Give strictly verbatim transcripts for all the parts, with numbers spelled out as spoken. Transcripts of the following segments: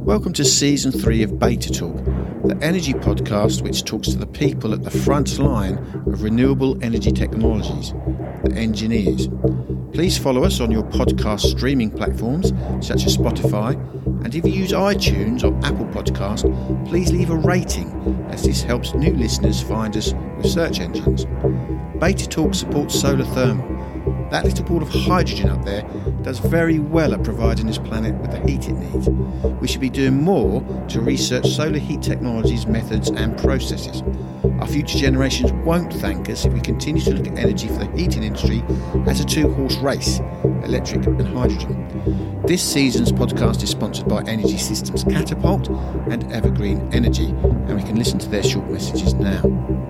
Welcome to Season three of Beta Talk, the energy podcast which talks to the people at the front line of renewable energy technologies, the engineers. Please follow us on your podcast streaming platforms such as Spotify, and if you use iTunes or Apple Podcast, please leave a rating as this helps new listeners find us with search engines. Beta Talk supports solar thermal. That little ball of hydrogen up there does very well at providing this planet with the heat it needs. We should be doing more to research solar heat technologies, methods and processes. Our future generations won't thank us if we continue to look at energy for the heating industry as a two-horse race, electric and hydrogen. This season's podcast is sponsored by Energy Systems Catapult and Evergreen Energy, and we can listen to their short messages now.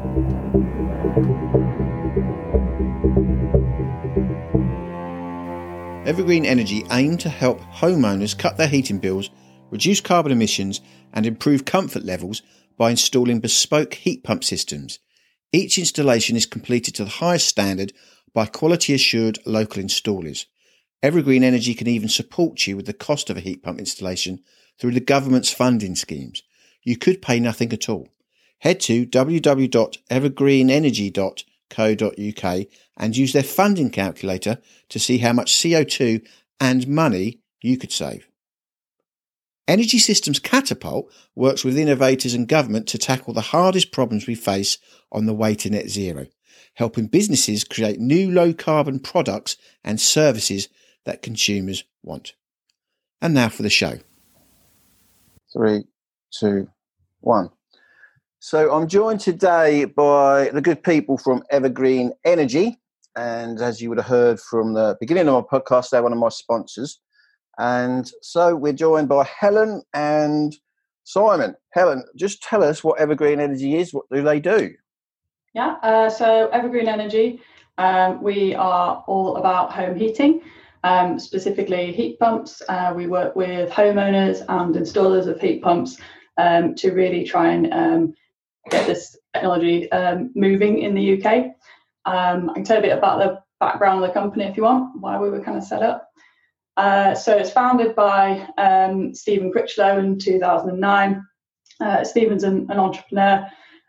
Evergreen Energy aim to help homeowners cut their heating bills, reduce carbon emissions and improve comfort levels by installing bespoke heat pump systems. Each installation is completed to the highest standard by quality assured local installers. Evergreen Energy can even support you with the cost of a heat pump installation through the government's funding schemes. You could pay nothing at all. Head to w w w dot evergreen energy dot co dot u k and use their funding calculator to see how much C O two and money you could save. Energy Systems Catapult works with innovators and government to tackle the hardest problems we face on the way to net zero, helping businesses create new low carbon products and services that consumers want. And now for the show. Three, two, one. So I'm joined today by the good people from Evergreen Energy. And as you would have heard from the beginning of my podcast, they're one of my sponsors. And so we're joined by Helen and Simon. Helen, just tell us what Evergreen Energy is. What do they do? Yeah, uh, so Evergreen Energy, um, we are all about home heating, um, specifically heat pumps. Uh, we work with homeowners and installers of heat pumps um, to really try and um, get this technology um, moving in the U K. Um, I can tell you a bit about the background of the company if you want, why we were kind of set up. Uh, so it's founded by um, Stephen Critchlow in two thousand nine. Uh, Stephen's an, an entrepreneur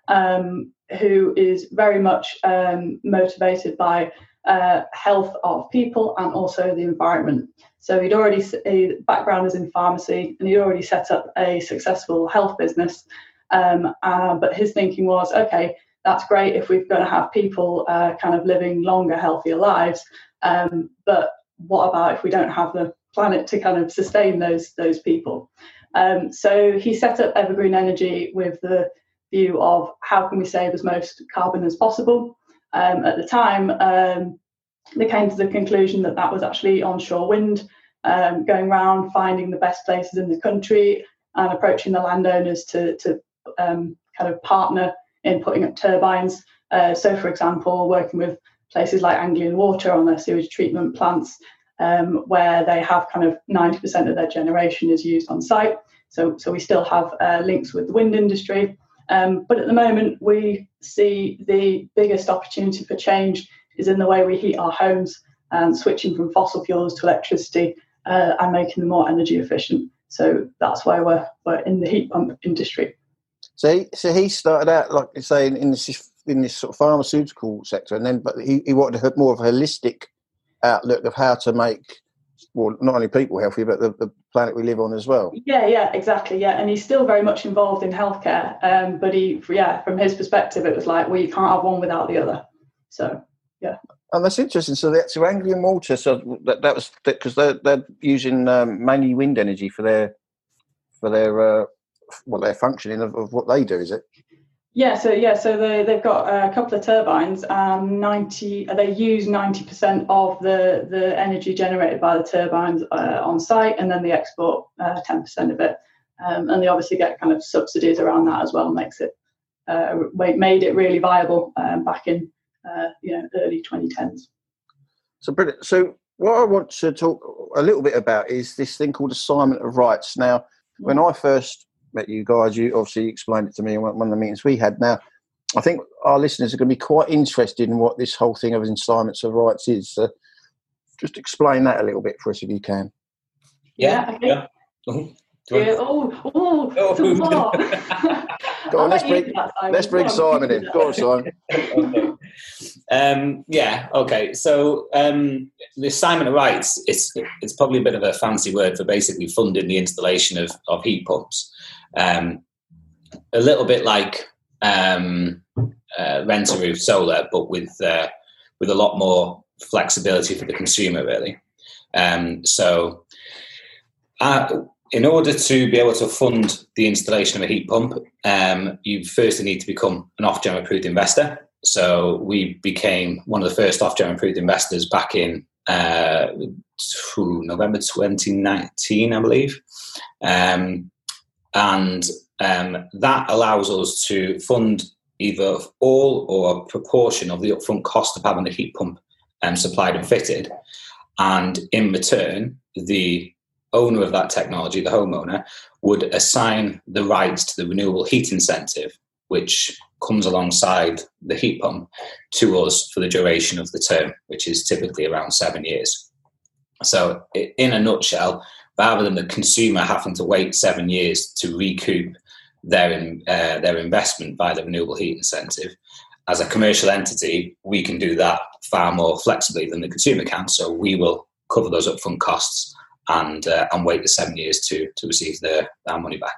um, who is very much um, motivated by uh, health of people and also the environment. So he'd already, his background is in pharmacy, and he'd already set up a successful health business. Um, uh, but his thinking was, okay, that's great if we're going to have people uh, kind of living longer, healthier lives. Um, but what about if we don't have the planet to kind of sustain those those people? Um, so he set up Evergreen Energy with the view of how can we save as most carbon as possible. Um, at the time, um, they came to the conclusion that that was actually onshore wind, um, going around finding the best places in the country and approaching the landowners to to um, kind of partner in putting up turbines. Uh, so, for example, working with places like Anglian Water on their sewage treatment plants, um, where they have kind of ninety percent of their generation is used on site. So, so we still have uh, links with the wind industry. Um, but at the moment, we see the biggest opportunity for change is in the way we heat our homes and switching from fossil fuels to electricity uh, and making them more energy efficient. So that's why we're, we're in the heat pump industry. So he, so he started out, like you say, in, in this in this sort of pharmaceutical sector, and then but he, he wanted to have more of a holistic outlook of how to make, well, not only people healthy, but the, the planet we live on as well. Yeah, yeah, exactly, yeah. And he's still very much involved in healthcare, um, but he, yeah, from his perspective, it was like, well, you can't have one without the other. So, yeah. And that's interesting. So that's so Anglian Water. So that, that was because they're they're using um, mainly wind energy for their for their. Uh, well, their functioning of, of what they do, is it? Yeah, so yeah, so they they've got a couple of turbines, and ninety they use ninety percent of the the energy generated by the turbines uh, on site, and then they export uh, ten percent of it, um, and they obviously get kind of subsidies around that as well. Makes it uh, made it really viable um, back in uh, you know early twenty tens. So brilliant. So what I want to talk a little bit about is this thing called assignment of rights. Now, when I first met you guys, you obviously explained it to me in one of the meetings we had. Now, I think our listeners are going to be quite interested in what this whole thing of assignments of rights is. So just explain that a little bit for us if you can. Yeah, yeah. Okay. yeah. Yeah. Oh, oh, Oh. some more. Go on, let's bring, that, let's bring Simon in. Go on, Simon. Okay. Um, yeah, okay. So um, the Simon of Rights, it's it's probably a bit of a fancy word for basically funding the installation of, of heat pumps. Um, a little bit like um, uh, rent-a-roof solar, but with uh, with a lot more flexibility for the consumer, really. Um, so uh, in order to be able to fund the installation of a heat pump, um, you first need to become an Ofgem approved investor. So we became one of the first Ofgem approved investors back in uh, November twenty nineteen, I believe. Um, and um, that allows us to fund either all or a proportion of the upfront cost of having a heat pump um, supplied and fitted. And in return, the owner of that technology, the homeowner, would assign the rights to the renewable heat incentive, which comes alongside the heat pump, to us for the duration of the term, which is typically around seven years. So in a nutshell, rather than the consumer having to wait seven years to recoup their, uh, their investment by the renewable heat incentive, as a commercial entity, we can do that far more flexibly than the consumer can. So we will cover those upfront costs and uh, and wait the seven years to to receive their, their money back.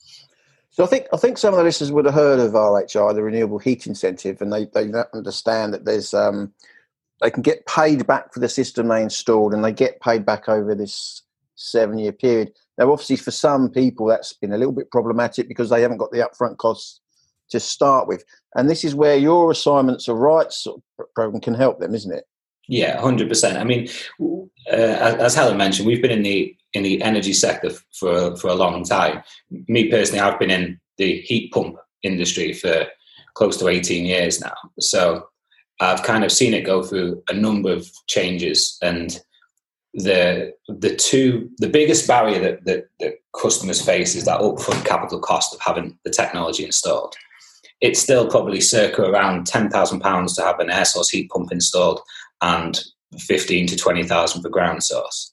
So I think I think some of the listeners would have heard of R H I, the Renewable Heat Incentive, and they, they understand that there's um, they can get paid back for the system they installed, and they get paid back over this seven-year period. Now, obviously, for some people, that's been a little bit problematic because they haven't got the upfront costs to start with. And this is where your assignments of rights program can help them, isn't it? Yeah, one hundred percent. I mean, uh, as Helen mentioned, we've been in the in the energy sector for for a long time. Me personally, I've been in the heat pump industry for close to eighteen years now. So I've kind of seen it go through a number of changes, and the the two the biggest barrier that that, that customers face is that upfront capital cost of having the technology installed. It's still probably circa around ten thousand pounds to have an air source heat pump installed, and fifteen to twenty thousand for ground source.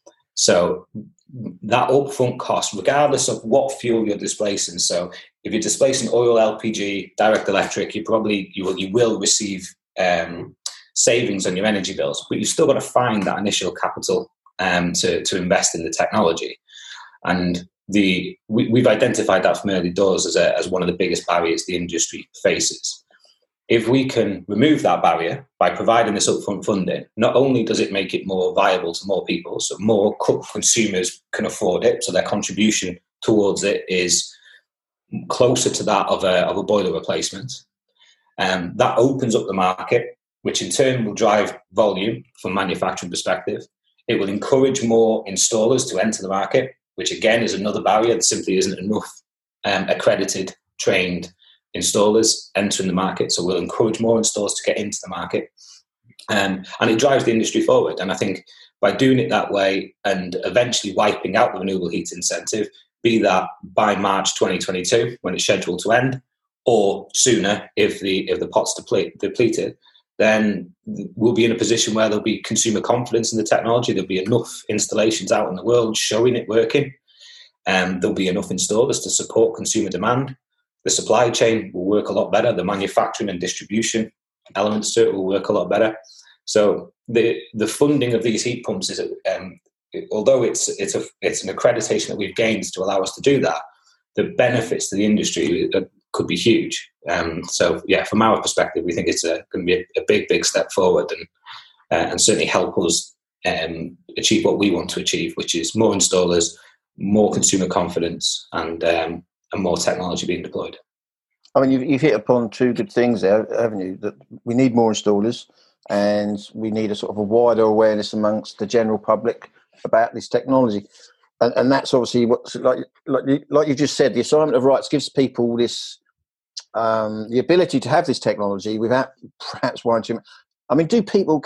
So that upfront cost, regardless of what fuel you're displacing. So if you're displacing oil, L P G, direct electric, you probably you will you will receive um, savings on your energy bills, but you've still got to find that initial capital um, to to invest in the technology. And the we, we've identified that from early doors as a, as one of the biggest barriers the industry faces. If we can remove that barrier by providing this upfront funding, not only does it make it more viable to more people, so more consumers can afford it, so their contribution towards it is closer to that of a, of a boiler replacement. Um, that opens up the market, which in turn will drive volume from a manufacturing perspective. It will encourage more installers to enter the market, which again is another barrier. There simply isn't enough um, accredited, trained installers entering the market. So we'll encourage more installers to get into the market. Um, and it drives the industry forward. And I think by doing it that way and eventually wiping out the renewable heat incentive, be that by March twenty twenty-two, when it's scheduled to end, or sooner if the if the pot's deplete, depleted, then we'll be in a position where there'll be consumer confidence in the technology. There'll be enough installations out in the world showing it working. And there'll be enough installers to support consumer demand. The supply chain will work a lot better. The manufacturing and distribution elements to it will work a lot better. So the the funding of these heat pumps is, um, although it's it's a it's an accreditation that we've gained to allow us to do that, the benefits to the industry could be huge. Um, so yeah, from our perspective, we think it's a, going to be a, a big big step forward, and uh, and certainly help us um, achieve what we want to achieve, which is more installers, more consumer confidence, and um, and more technology being deployed. I mean, you've, you've hit upon two good things there, haven't you? That we need more installers, and we need a sort of a wider awareness amongst the general public about this technology. And, and that's obviously what, like, like, you, like you just said, the assignment of rights gives people this, um, the ability to have this technology without perhaps warranting. I mean, do people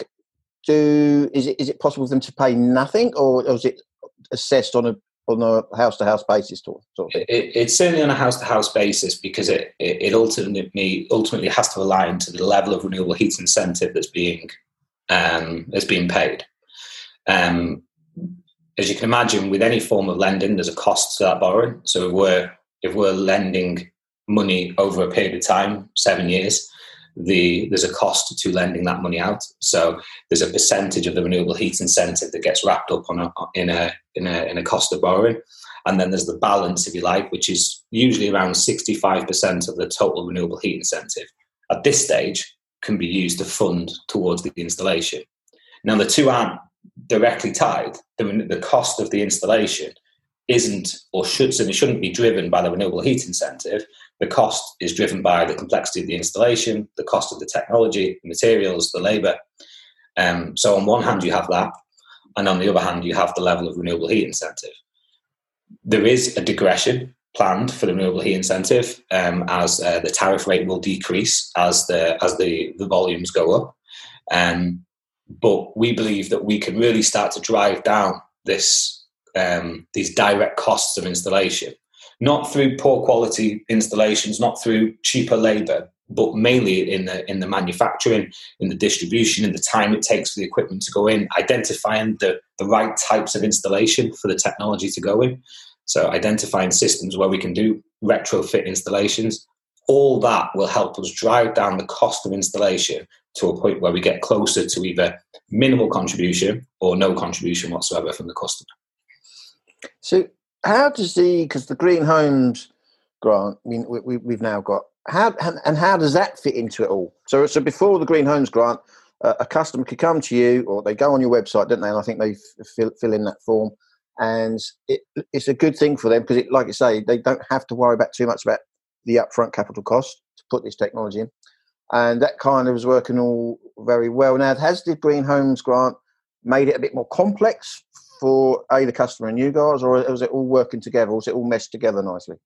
do? Is it is it possible for them to pay nothing, or, or is it assessed on a on a house-to-house basis? Sort of thing? It, it's certainly on a house-to-house basis because it, it, it ultimately ultimately has to align to the level of renewable heat incentive that's being um, that's being paid. Um, as you can imagine, with any form of lending, there's a cost to that borrowing. So if we're if we're lending money over a period of time, seven years, the there's a cost to lending that money out. So there's a percentage of the renewable heat incentive that gets wrapped up on a, in a in a in a cost of borrowing, and then there's the balance, if you like, which is usually around sixty-five percent of the total renewable heat incentive. At this stage, can be used to fund towards the installation. Now, the two aren't directly tied. The, the cost of the installation isn't, or should, certainly shouldn't be driven by the renewable heat incentive. The cost is driven by the complexity of the installation, the cost of the technology, the materials, the labour. Um, so on one hand, you have that, and on the other hand, you have the level of renewable heat incentive. There is a digression planned for the renewable heat incentive, um, as uh, the tariff rate will decrease as the as the, the volumes go up. Um, but we believe that we can really start to drive down this um, these direct costs of installation, not through poor quality installations, not through cheaper labour, but mainly in the in the manufacturing, in the distribution, in the time it takes for the equipment to go in, identifying the, the right types of installation for the technology to go in. So identifying systems where we can do retrofit installations, all that will help us drive down the cost of installation to a point where we get closer to either minimal contribution or no contribution whatsoever from the customer. So how does the, because the Green Homes grant, I mean, we, we, we've now got, how and how does that fit into it all? So, so before the Green Homes grant, uh, a customer could come to you, or they go on your website, don't they? And I think they fill, fill in that form. And it, it's a good thing for them because, it, like you say, they don't have to worry about too much about the upfront capital cost to put this technology in. And that kind of is working all very well. Now, has the Green Homes grant made it a bit more complex for, A, the customer and you guys, or is it all working together, or is it all meshed together nicely?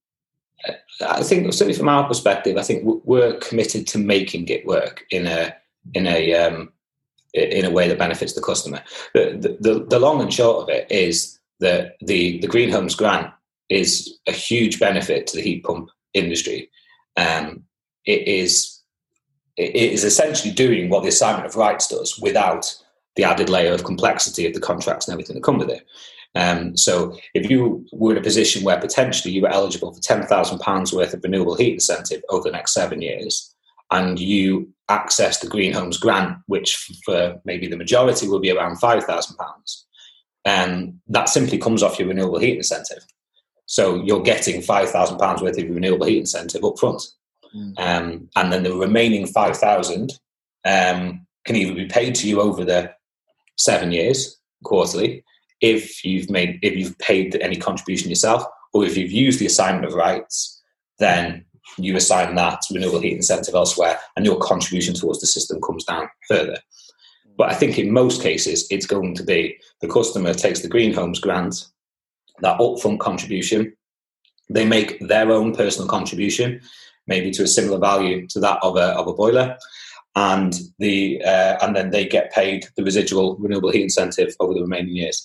I think, certainly from our perspective, I think we're committed to making it work in a in a um, in a way that benefits the customer. The, the, the long and short of it is that the, the Green Homes grant is a huge benefit to the heat pump industry. Um, it is it is essentially doing what the assignment of rights does without the added layer of complexity of the contracts and everything that come with it. Um, so if you were in a position where potentially you were eligible for ten thousand pounds worth of renewable heat incentive over the next seven years, and you access the Green Homes grant, which for maybe the majority will be around five thousand pounds, and that simply comes off your renewable heat incentive. So you're getting five thousand pounds worth of renewable heat incentive up front. Mm. Um, and then the remaining five thousand um, can either be paid to you over the seven years quarterly, if you've made if you've paid any contribution yourself, or if you've used the assignment of rights, then you assign that renewable heat incentive elsewhere, and your contribution towards the system comes down further. But I think in most cases, it's going to be the customer takes the Green Homes grant, that upfront contribution, they make their own personal contribution, maybe to a similar value to that of a of a boiler, and the uh, and then they get paid the residual renewable heat incentive over the remaining years.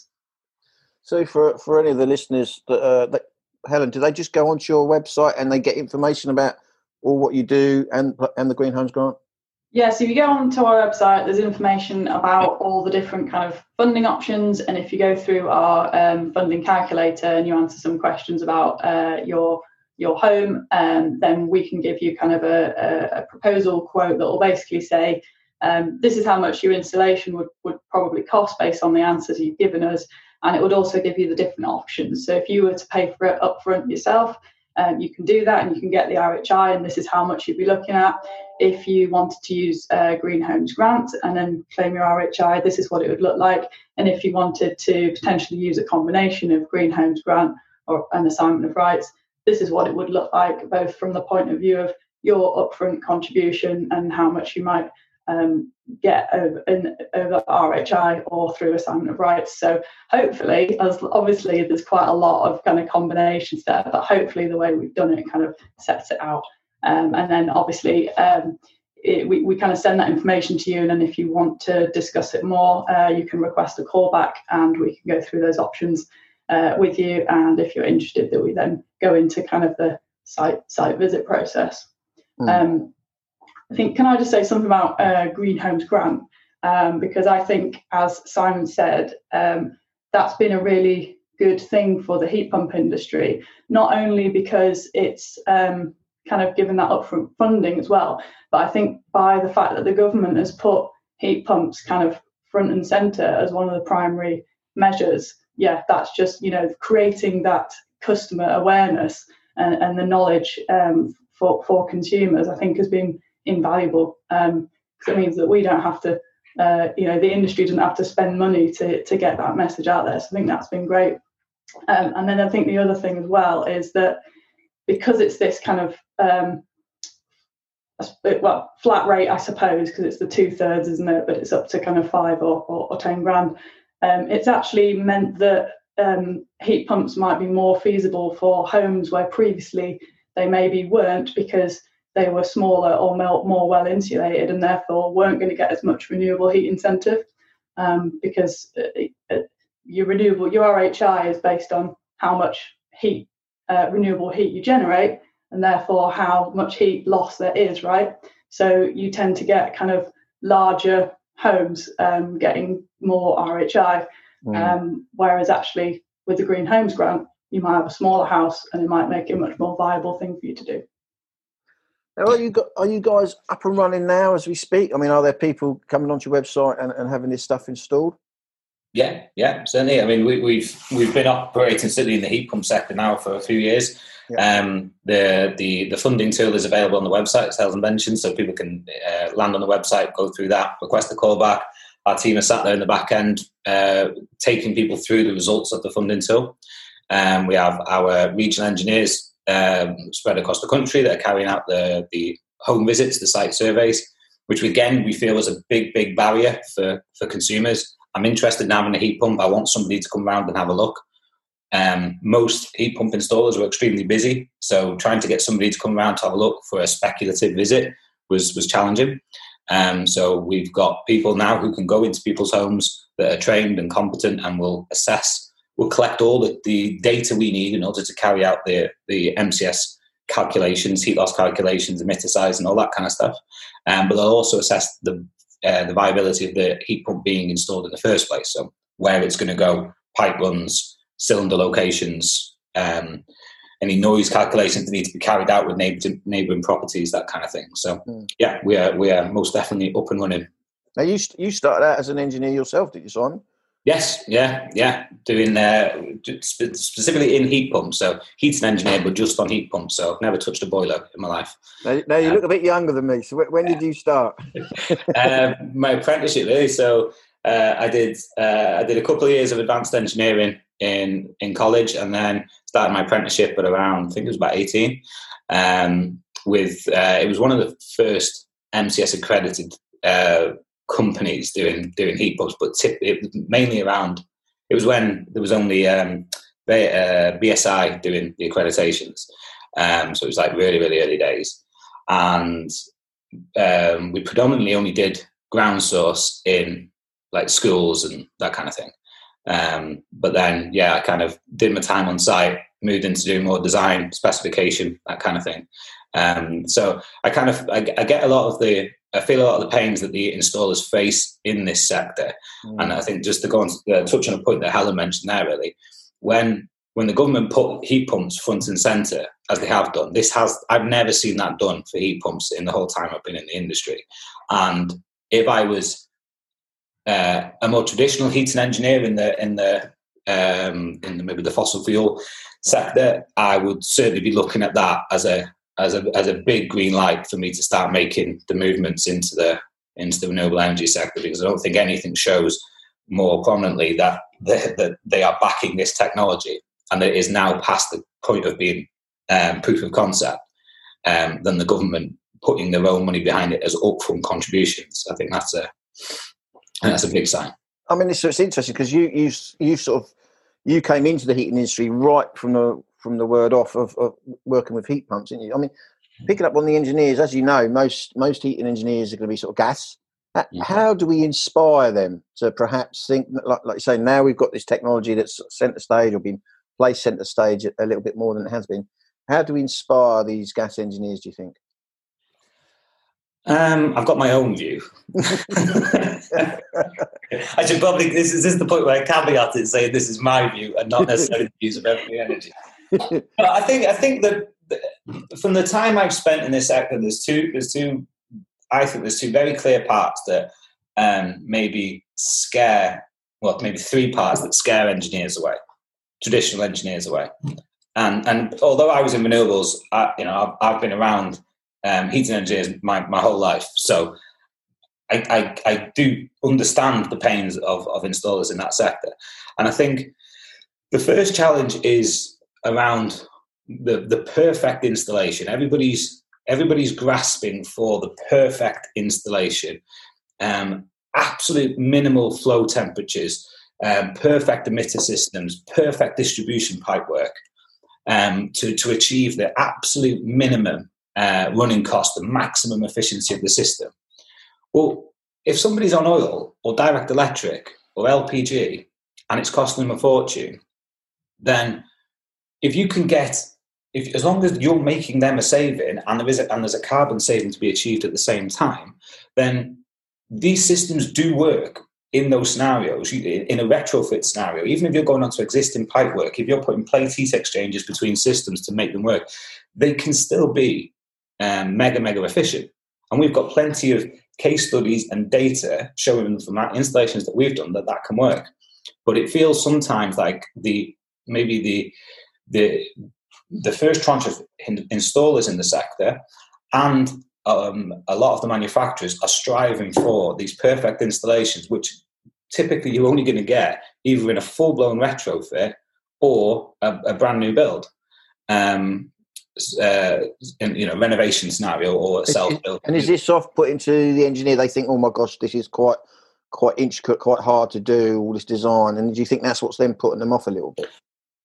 So for, for any of the listeners, that, uh, that, Helen, do they just go onto your website and they get information about all what you do and and the Green Homes grant? Yeah, so if you go onto our website, there's information about all the different kind of funding options. And if you go through our um, funding calculator and you answer some questions about uh, your your home, um, then we can give you kind of a, a, a proposal quote that will basically say, um, this is how much your installation would, would probably cost based on the answers you've given us. And it would also give you the different options. So if you were to pay for it upfront yourself, um, you can do that and you can get the R H I, and this is how much you'd be looking at. If you wanted to use uh, Green Homes grant and then claim your R H I, this is what it would look like. And if you wanted to potentially use a combination of Green Homes grant or an assignment of rights, this is what it would look like, both from the point of view of your upfront contribution and how much you might um, get over, in, over R H I or through assignment of rights. So hopefully, as obviously there's quite a lot of kind of combinations there, but hopefully the way we've done it kind of sets it out. Um, and then obviously um, it, we, we kind of send that information to you, and then if you want to discuss it more, uh, you can request a call back and we can go through those options uh, with you. And if you're interested, that we then go into kind of the site site visit process. Mm. Um, I think, can I just say something about uh, Green Homes grant? Um, because I think, as Simon said, um, that's been a really good thing for the heat pump industry, not only because it's um, kind of given that upfront funding as well, but I think by the fact that the government has put heat pumps kind of front and centre as one of the primary measures, yeah, that's just, you know, creating that customer awareness and, and the knowledge um, for, for consumers, I think has been invaluable, because um, it means that we don't have to, uh, you know, the industry doesn't have to spend money to, to get that message out there. So I think that's been great. Um, and then I think the other thing as well is that because it's this kind of, um, well, flat rate, I suppose, because it's the two thirds, isn't it? But it's up to kind of five or, or, or ten grand. Um, it's actually meant that um, heat pumps might be more feasible for homes where previously they maybe weren't, because they were smaller or more well insulated and therefore weren't going to get as much renewable heat incentive, um, because it, it, your renewable, your R H I is based on how much heat, uh, renewable heat you generate, and therefore how much heat loss there is, right? So you tend to get kind of larger homes um, getting more R H I, mm. um, whereas actually with the Green Homes Grant, you might have a smaller house and it might make it a much more viable thing for you to do. Now, are you got, are you guys up and running now as we speak? I mean, are there people coming onto your website and, and having this stuff installed? Yeah, yeah, certainly. I mean, we, we've we've been operating certainly in the heat pump sector now for a few years. Yeah. Um, the the the funding tool is available on the website, as Helen mentioned, so people can uh, land on the website, go through that, request a call back. Our team are sat there in the back end, uh, taking people through the results of the funding tool. Um, we have our regional engineers um, spread across the country that are carrying out the the home visits, the site surveys, which again we feel was a big big barrier for for consumers. I'm interested in having a heat pump. I want somebody to come around and have a look. Um, most heat pump installers were extremely busy, so trying to get somebody to come around to have a look for a speculative visit was was challenging. Um, so we've got people now who can go into people's homes that are trained and competent and will assess, will collect all the, the data we need in order to carry out the, the M C S calculations, heat loss calculations, emitter size and all that kind of stuff. Um, but they'll also assess the Uh, the viability of the heat pump being installed in the first place. So where it's going to go, pipe runs, cylinder locations, um, any noise calculations that need to be carried out with neighbouring, neighbouring properties, that kind of thing. So mm. yeah, we are we are most definitely up and running. Now you you started out as an engineer yourself, did you, Simon? Yes, yeah, yeah. Doing uh, specifically in heat pumps. So heating engineer, but just on heat pumps. So I've never touched a boiler in my life. Now, now you uh, look a bit younger than me. So when did you start? uh, my apprenticeship, really. So uh, I did uh, I did a couple of years of advanced engineering in in college, and then started my apprenticeship at around, I think it was about eighteen. Um, with uh, it was one of the first M C S accredited Uh, companies doing doing heat pumps, but tip, it was mainly around. It was when there was only um, uh, B S I doing the accreditations, um, so it was like really really early days, and um, we predominantly only did ground source in like schools and that kind of thing. Um, but then yeah, I kind of did my time on site, moved into doing more design, specification, that kind of thing. Um, so I kind of I, I get a lot of the I feel a lot of the pains that the installers face in this sector. Mm. And I think just to go on uh, touch on a point that Helen mentioned there, really, when when the government put heat pumps front and centre, as they have done, this has I've never seen that done for heat pumps in the whole time I've been in the industry. And if I was uh, a more traditional heating engineer in the in the um, in the, maybe the fossil fuel sector, I would certainly be looking at that as a as a as a big green light for me to start making the movements into the into the renewable energy sector, because I don't think anything shows more prominently that they, that they are backing this technology and that it is now past the point of being um, proof of concept um, than the government putting their own money behind it as upfront contributions. I think that's a that's a big sign. I mean, it's, it's interesting because you you you sort of you came into the heating industry right from the from the word off of, of working with heat pumps, didn't you? I mean, picking up on the engineers, as you know, most most heating engineers are going to be sort of gas. Yeah. How do we inspire them to perhaps think, like, like you say, now we've got this technology that's centre stage or been placed centre stage a little bit more than it has been. How do we inspire these gas engineers, do you think? Um, I've got my own view. I should probably, this is, this is the point where I caveat it saying this is my view and not necessarily the views of Evergreen Energy. But I think I think that from the time I've spent in this sector, there's two, there's two, I think there's two very clear parts that um, maybe scare, well, maybe three parts that scare engineers away, traditional engineers away. And and although I was in renewables, I, you know, I've, I've been around um, heating engineers my, my whole life. So I, I, I do understand the pains of, of installers in that sector. And I think the first challenge is around the, the perfect installation. Everybody's everybody's grasping for the perfect installation, um, absolute minimal flow temperatures, um, perfect emitter systems, perfect distribution pipework um, to, to achieve the absolute minimum uh, running cost, the maximum efficiency of the system. Well, if somebody's on oil or direct electric or L P G and it's costing them a fortune, then if you can get, if as long as you're making them a saving and there is a, and there's a carbon saving to be achieved at the same time, then these systems do work in those scenarios. In a retrofit scenario, even if you're going onto existing pipework, if you're putting plate heat exchangers between systems to make them work, they can still be um, mega, mega efficient. And we've got plenty of case studies and data showing from that installations that we've done that that can work. But it feels sometimes like the maybe the the the first tranche of in, installers in the sector and um, a lot of the manufacturers are striving for these perfect installations, which typically you're only going to get either in a full-blown retrofit or a, a brand new build. Um, Uh, in, you know, renovation scenario or a self-build. And is this off-putting to the engineer? They think, oh my gosh, this is quite quite intricate, quite hard to do, all this design. And do you think that's what's then putting them off a little bit?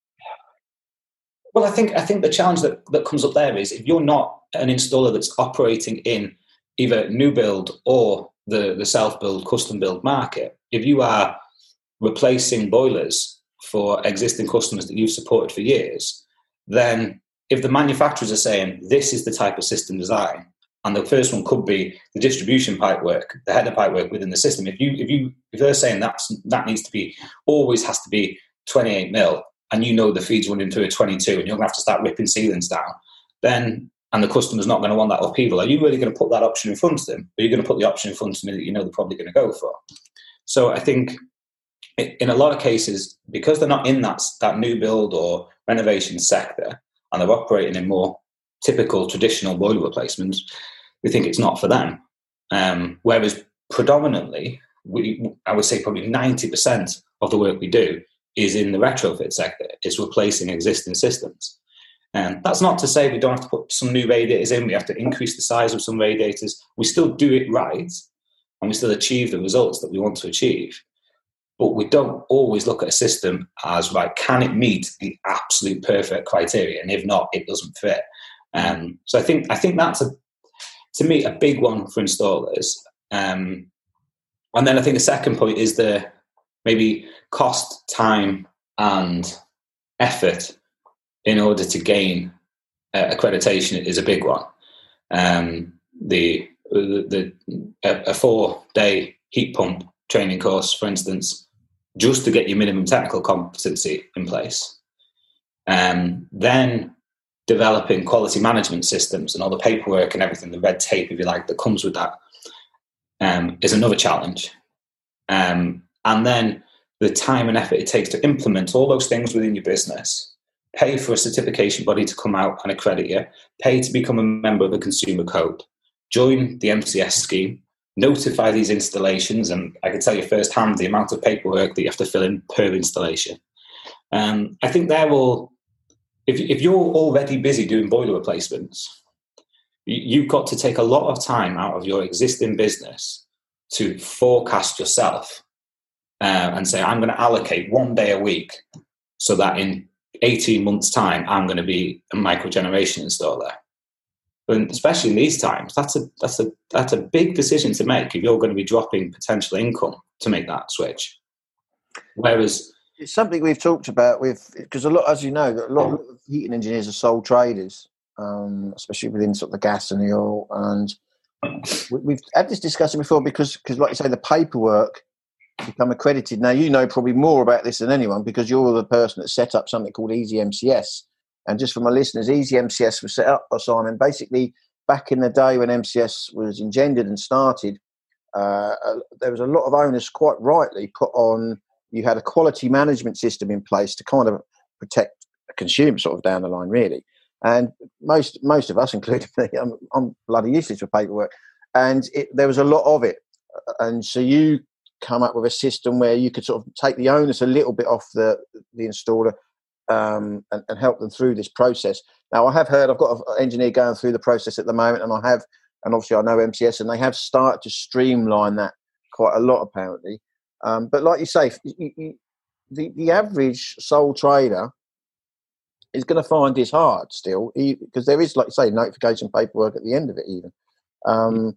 Well, I think I think the challenge that, that comes up there is if you're not an installer that's operating in either new build or the, the self-build, custom-build market, if you are replacing boilers for existing customers that you've supported for years, then if the manufacturers are saying this is the type of system design, and the first one could be the distribution pipework, the header pipework within the system, if you if you if they're saying that's that needs to be always has to be twenty-eight mil, and you know the feed's running through a twenty-two, and you're going to have to start ripping ceilings down, then and the customer's not going to want that upheaval, are you really going to put that option in front of them? Or are you going to put the option in front of them that you know they're probably going to go for? So I think in a lot of cases, because they're not in that that new build or renovation sector, and they're operating in more typical traditional boiler replacements, we think it's not for them. Um, whereas predominantly, we, I would say probably ninety percent of the work we do is in the retrofit sector. It's replacing existing systems. And that's not to say we don't have to put some new radiators in, we have to increase the size of some radiators. We still do it right, and we still achieve the results that we want to achieve. But we don't always look at a system as, right, can it meet the absolute perfect criteria? And if not, it doesn't fit. Um, so I think I think that's, a, to me, a big one for installers. Um, and then I think the second point is the maybe cost, time, and effort in order to gain uh, accreditation is a big one. Um, the, the, the a, a four-day heat pump training course, for instance, just to get your minimum technical competency in place. Um, then developing quality management systems and all the paperwork and everything, the red tape, if you like, that comes with that, um, is another challenge. Um, and then the time and effort it takes to implement all those things within your business, pay for a certification body to come out and accredit you, pay to become a member of the Consumer Code, join the M C S scheme, notify these installations, and I can tell you firsthand the amount of paperwork that you have to fill in per installation. Um, I think there will, if, if you're already busy doing boiler replacements, you've got to take a lot of time out of your existing business to forecast yourself uh, and say, I'm going to allocate one day a week so that in eighteen months' time, I'm going to be a microgeneration installer. And especially in these times, that's a that's a that's a big decision to make if you're going to be dropping potential income to make that switch. Whereas it's something we've talked about with, because a lot, as you know, a lot of heating engineers are sole traders, um, especially within sort of the gas and the oil. And we've had this discussion before because, because like you say, the paperwork become accredited. Now, you know probably more about this than anyone because you're the person that set up something called Easy M C S. And just for my listeners, Easy M C S was set up by Simon basically back in the day when M C S was engendered and started. Uh, uh, there was a lot of owners, quite rightly, put on, you had a quality management system in place to kind of protect a consumer sort of down the line, really. And most most of us, including me, I'm, I'm bloody useless for paperwork. And it, there was a lot of it. And so you come up with a system where you could sort of take the onus a little bit off the, the installer um, and, and help them through this process. Now, I have heard, I've got an engineer going through the process at the moment, and I have, and obviously I know M C S, and they have started to streamline that quite a lot, apparently. Um, but like you say, you, you, the, the average sole trader is going to find this hard still, because there is, like you say, notification paperwork at the end of it even. Um,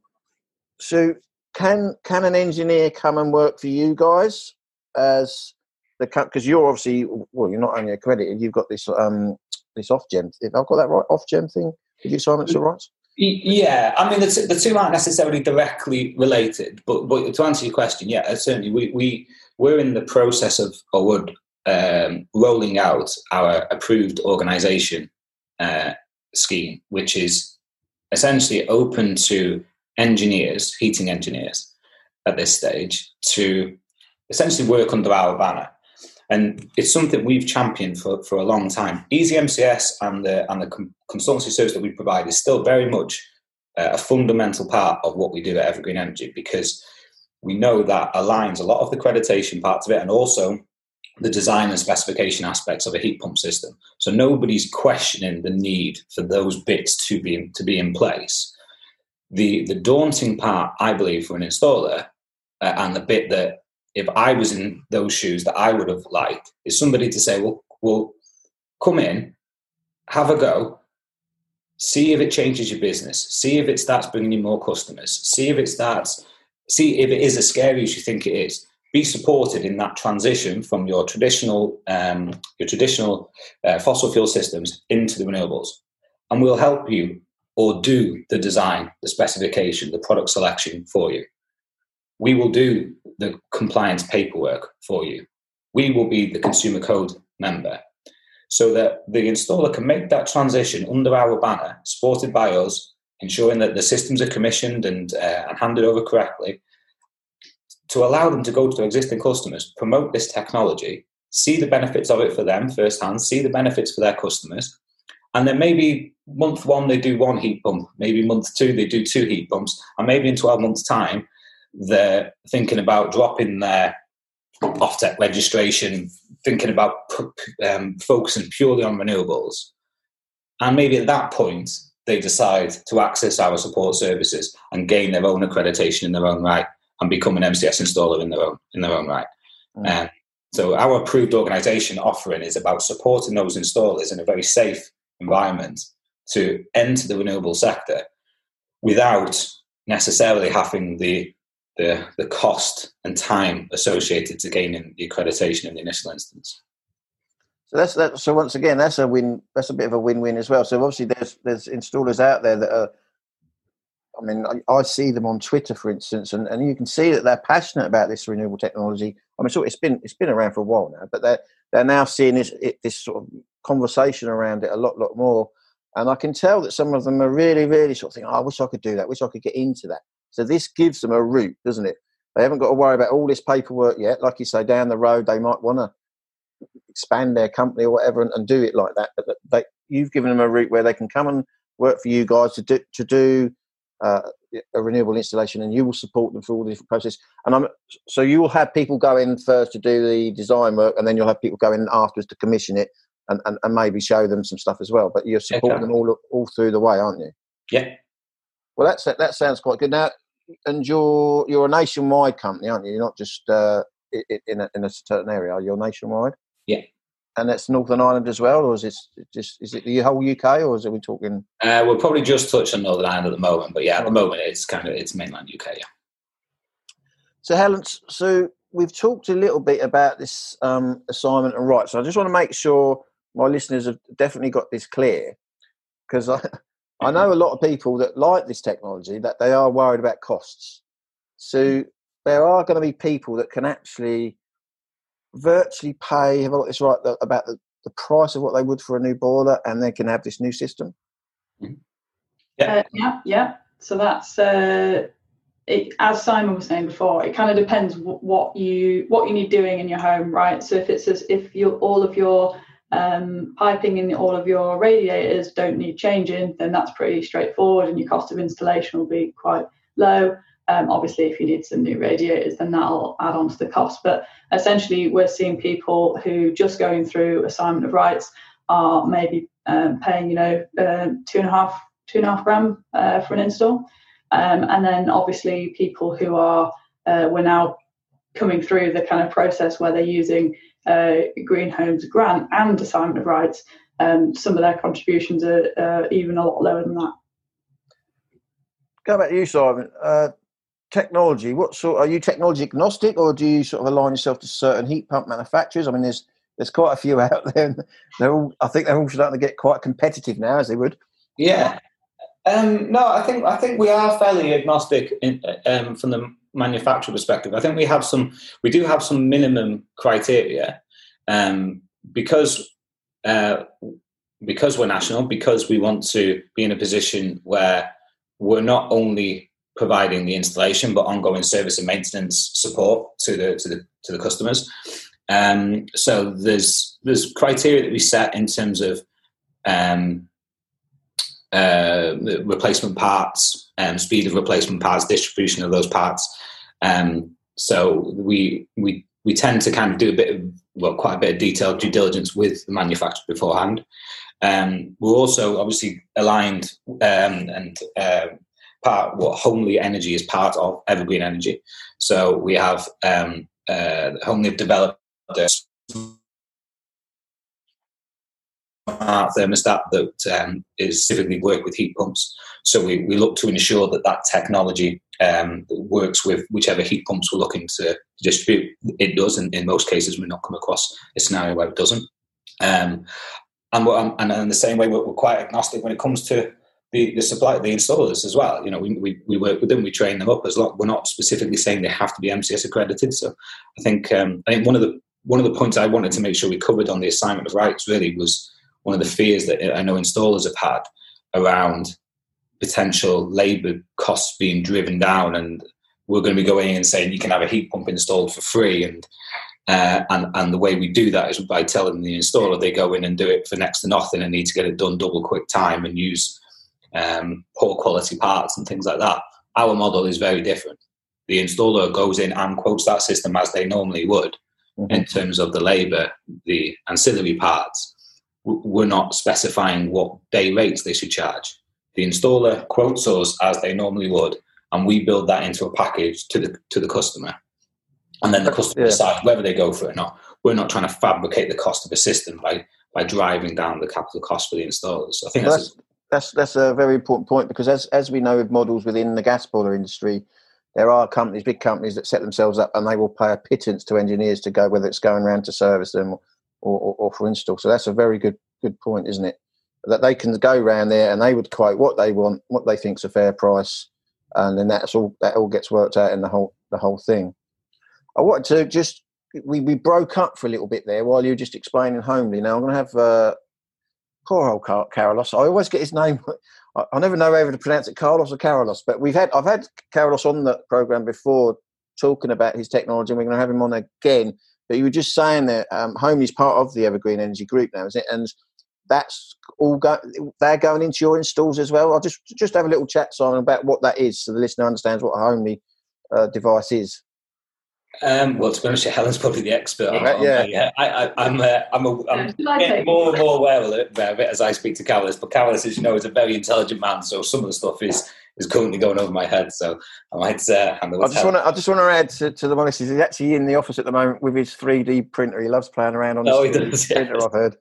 so can can an engineer come and work for you guys as the, because you're obviously, well, you're not only accredited, you've got this um this Ofgem, if I've got that right, Ofgem thing, did you, Simon, so right? Yeah, I mean, the, t- the two aren't necessarily directly related, but, but to answer your question, yeah, certainly we, we, we're in the process of, or would, um, rolling out our approved organisation uh, scheme, which is essentially open to engineers, heating engineers at this stage, to essentially work under our banner. And it's something we've championed for, for a long time. Easy M C S and the and the consultancy service that we provide is still very much uh, a fundamental part of what we do at Evergreen Energy, because we know that aligns a lot of the accreditation parts of it and also the design and specification aspects of a heat pump system. So nobody's questioning the need for those bits to be to be in place. The the daunting part, I believe, for an installer, uh, and the bit that, if I was in those shoes, that I would have liked, is somebody to say, well, well, come in, have a go, see if it changes your business, see if it starts bringing you more customers, see if it starts, see if it is as scary as you think it is. Be supported in that transition from your traditional, um, your traditional uh, fossil fuel systems into the renewables, and we'll help you or do the design, the specification, the product selection for you. We will do the compliance paperwork for you. We will be the consumer code member, so that the installer can make that transition under our banner, supported by us, ensuring that the systems are commissioned and, uh, and handed over correctly, to allow them to go to their existing customers, promote this technology, see the benefits of it for them firsthand, see the benefits for their customers, and then maybe month one they do one heat pump, maybe month two they do two heat pumps, and maybe in twelve months' time they're thinking about dropping their Offtec registration, thinking about um, focusing purely on renewables. And maybe at that point, they decide to access our support services and gain their own accreditation in their own right and become an M C S installer in their own, in their own right. Mm. Um, so our approved organisation offering is about supporting those installers in a very safe environment to enter the renewable sector without necessarily having the the the cost and time associated to gaining the accreditation in the initial instance. So that's that. So once again, that's a win. That's a bit of a win-win as well. So obviously, there's there's installers out there that are. I mean, I, I see them on Twitter, for instance, and, and you can see that they're passionate about this renewable technology. I mean, so it's been it's been around for a while now, but they're they're now seeing this it, this sort of conversation around it a lot lot more. And I can tell that some of them are really really sort of thinking, oh, I wish I could do that. I wish I could get into that. So this gives them a route, doesn't it? They haven't got to worry about all this paperwork yet. Like you say, down the road, they might want to expand their company or whatever and, and do it like that. But they, you've given them a route where they can come and work for you guys to do, to do uh, a renewable installation, and you will support them through all the different process. And I'm, so you will have people go in first to do the design work, and then you'll have people go in afterwards to commission it and, and, and maybe show them some stuff as well. But you're supporting okay. them all all through the way, aren't you? Yeah. Well, that's that sounds quite good. Now, and you're you're a nationwide company, aren't you? You're not just uh, in a, in a certain area. You're nationwide. Yeah. And that's Northern Ireland as well, or is it just is it the whole U K, or is it we talking? Uh, we'll probably just touch on Northern Ireland at the moment, but yeah, at the moment it's kind of it's mainland U K. Yeah. So Helen, so we've talked a little bit about this um, assignment and rights. So I just want to make sure my listeners have definitely got this clear, because I I know a lot of people that like this technology, that they are worried about costs. So there are going to be people that can actually virtually pay, have I got this right, about the, the price of what they would for a new boiler, and they can have this new system? Yeah, uh, yeah, yeah. So that's, uh, it, as Simon was saying before, it kind of depends what you what you need doing in your home, right? So if it's as if you all of your um, piping in all of your radiators don't need changing, then that's pretty straightforward, and your cost of installation will be quite low. Um, obviously, if you need some new radiators, then that'll add on to the cost. But essentially, we're seeing people who just going through assignment of rights are maybe um, paying, you know, uh, two and a half, two and a half grand uh, for an install. Um, and then obviously people who are, uh, we're now coming through the kind of process where they're using uh, Green Homes grant and assignment of rights. Um, some of their contributions are uh, even a lot lower than that. Go back to you, Simon. Uh, technology, what sort, are you technology agnostic, or do you sort of align yourself to certain heat pump manufacturers? I mean, there's there's quite a few out there, and they're all, I think they're all starting to get quite competitive now, as they would. Yeah. Um, no, I think I think we are fairly agnostic in, um, from the manufacturer perspective. I think we have some, we do have some minimum criteria, um, because uh, because we're national, because we want to be in a position where we're not only providing the installation but ongoing service and maintenance support to the to the to the customers. Um, so there's there's criteria that we set in terms of um, uh, replacement parts, um, speed of replacement parts, distribution of those parts. Um, so we we we tend to kind of do a bit of, well, quite a bit of detailed due diligence with the manufacturer beforehand. Um, we're also obviously aligned um, and uh, part what Homely Energy is part of Evergreen Energy. So we have um, uh, Homely have developed a smart thermostat that um, is specifically work with heat pumps. So we, we look to ensure that that technology um, works with whichever heat pumps we're looking to distribute. It does, and in most cases we've not come across a scenario where it doesn't. Um, and, we're, and in the same way, we're, we're quite agnostic when it comes to the, the supply, the installers as well. You know, we, we, we work with them, we train them up as long. We're not specifically saying they have to be M C S accredited. So I think um, I think one of the one of the points I wanted to make sure we covered on the assignment of rights really was one of the fears that I know installers have had around potential labour costs being driven down, and we're going to be going in and saying you can have a heat pump installed for free, and uh, and and the way we do that is by telling the installer they go in and do it for next to nothing and need to get it done double quick time and use um, poor quality parts and things like that. Our model is very different. The installer goes in and quotes that system as they normally would, mm-hmm. in terms of the labour, the ancillary parts. We're not specifying what day rates they should charge. The installer quotes us as they normally would, and we build that into a package to the to the customer. And then the customer yeah. decides whether they go for it or not. We're not trying to fabricate the cost of a system by by driving down the capital cost for the installers. So I think well, that's, that's that's that's a very important point, because as as we know with models within the gas boiler industry, there are companies, big companies, that set themselves up and they will pay a pittance to engineers to go, whether it's going around to service them or, or, or for install. So that's a very good good point, isn't it? That they can go around there and they would quote what they want, what they think's a fair price, and then that's all that all gets worked out in the whole the whole thing. I wanted to just we, we broke up for a little bit there while you were just explaining Homely. Now I'm going to have uh, poor old Car- Carlos. I always get his name. I, I never know whether to pronounce it Carlos or Carlos, but we've had I've had Carlos on the program before talking about his technology, and we're going to have him on again. But you were just saying that um, Homely's part of the Evergreen Energy Group now, is it? And that's all go, they're going into your installs as well. I'll just just have a little chat, Simon, about what that is, so the listener understands what a Homely uh, device is. Um, well, to be honest, Helen's probably the expert on yeah, it. yeah. yeah. I, I, I'm, uh, I'm, a, I'm getting more and more aware of it, of it as I speak to Carlos. But Carlos, as you know, is a very intelligent man, so some of the stuff is is currently going over my head. So I might uh, hand over. I just want to I just want to add to, to the one. He's actually in the office at the moment with his three D printer. He loves playing around on his oh, three D does, printer. Yeah. I've heard.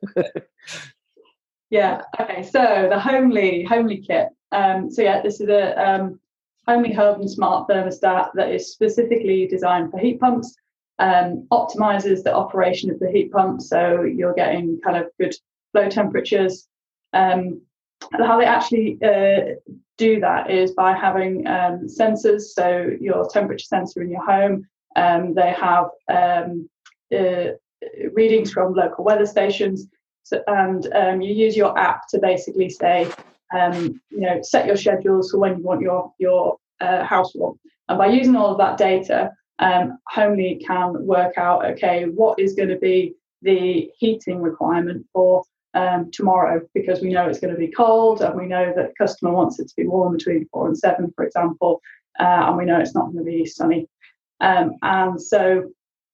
Yeah. Okay. So the Homely Homely kit. Um, so yeah, this is a um, Homely hub and smart thermostat that is specifically designed for heat pumps. Um, optimizes the operation of the heat pump, so you're getting kind of good flow temperatures. Um, how they actually uh, do that is by having um, sensors. So your temperature sensor in your home, um, they have um, uh, readings from local weather stations, so, and um, you use your app to basically say, um, you know, set your schedules for when you want your your uh, house warm. And by using all of that data, um, Homely can work out, okay, what is going to be the heating requirement for um, tomorrow, because we know it's going to be cold, and we know that the customer wants it to be warm between four and seven, for example, uh, and we know it's not going to be sunny. Um, and so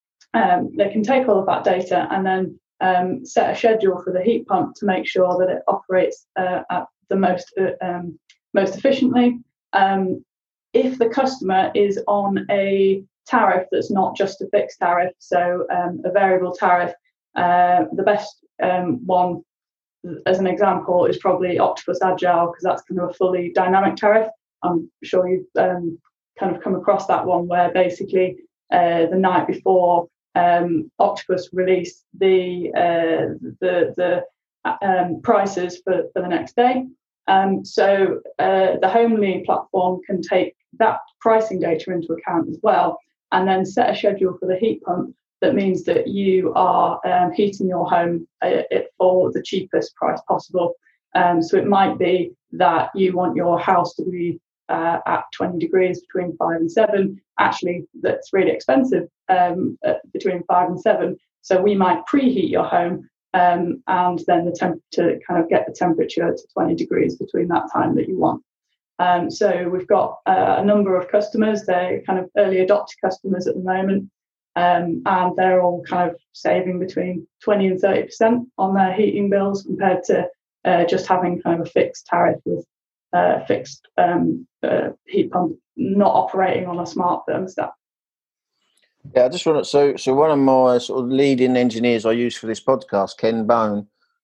um, they can take all of that data and then um, set a schedule for the heat pump to make sure that it operates uh, at the most uh, um, most efficiently. Um, if the customer is on a tariff that's not just a fixed tariff, so um, a variable tariff, uh, the best um, one, as an example, is probably Octopus Agile, because that's kind of a fully dynamic tariff. I'm sure you've um, kind of come across that one, where basically uh, the night before um, Octopus released the uh, the the um, prices for, for the next day. Um, so uh, the Homely platform can take that pricing data into account as well, and then set a schedule for the heat pump that means that you are um, heating your home uh, for the cheapest price possible. Um, so it might be that you want your house to be uh, at twenty degrees between five and seven. Actually, that's really expensive um, between five and seven. So we might preheat your home um, and then the temp to kind of get the temperature to twenty degrees between that time that you want. Um, so we've got uh, a number of customers. They're kind of early adopter customers at the moment. Um, and they're all kind of saving between twenty and thirty percent on their heating bills, compared to uh, just having kind of a fixed tariff with a uh, fixed um, uh, heat pump not operating on a smart thermostat. Yeah, I just want to, so so one of my sort of leading engineers I use for this podcast, Ken Bone,